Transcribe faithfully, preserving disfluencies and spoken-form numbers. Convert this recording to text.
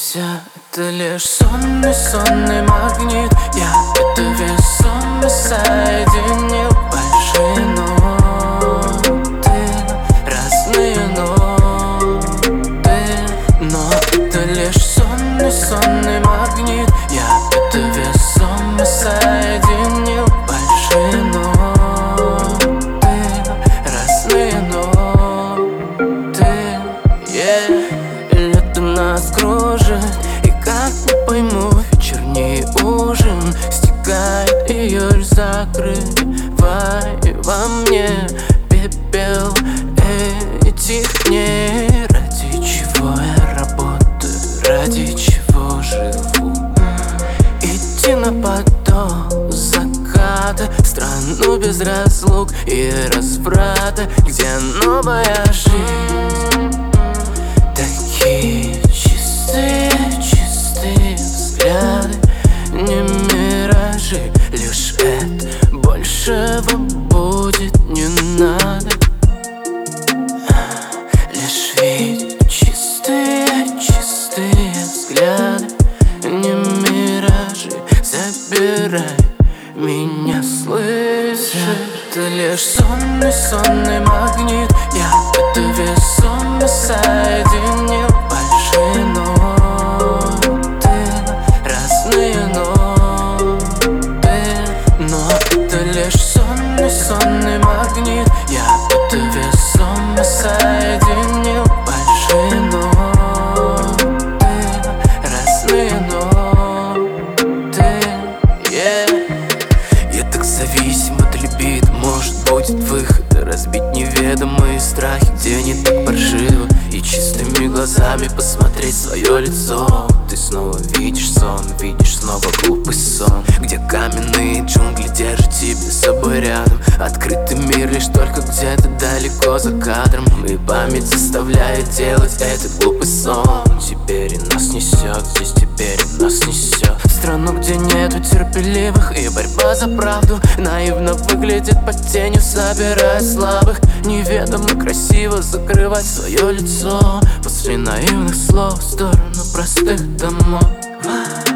Хотя это лишь сонный, сонный магнит. Я это весомый соединил. Большие ноты, разные ноты. Но это лишь сонный, сонный магнит. Я это весомый соединил. Большие ноты, разные ноты, yeah. Летом нас кружит, и как не пойму, вечерний ужин. Стекает июль, закрывай во мне пепел этих дней. Ради чего я работаю, ради чего живу? Идти на поток заката, страну без разлук и разврата, где новая жизнь. Такие чистые, чистые взгляды, не миражи. Лишь это, большего будет не надо. Лишь видеть чистые, чистые взгляды, не миражи. Забирай меня, слышишь? Это лишь сонный, сонный магнит. Я это весомый соединил. Большие ноты, разные ноты. Но это лишь сонный, сонный магнит. Я это весомый соединил. Большие ноты, разные ноты, yeah. Я так зависим от либидо. Может, будет выход, разбить неведомые страхи, где не так паршиво, и чистыми глазами посмотреть свое лицо. Ты снова видишь сон, видишь снова глупый сон, где каменные джунгли держат тебя с собой рядом. Открытый мир лишь только где-то далеко за кадром, и память заставляет делать этот глупый сон. Теперь и нас несет, здесь теперь и нас несет в страну, где нету терпеливых, и борьба за правду наивно выглядит под тенью, собирая слабых. Неведомо красиво закрывать свое лицо после наивных слов в сторону простых домов.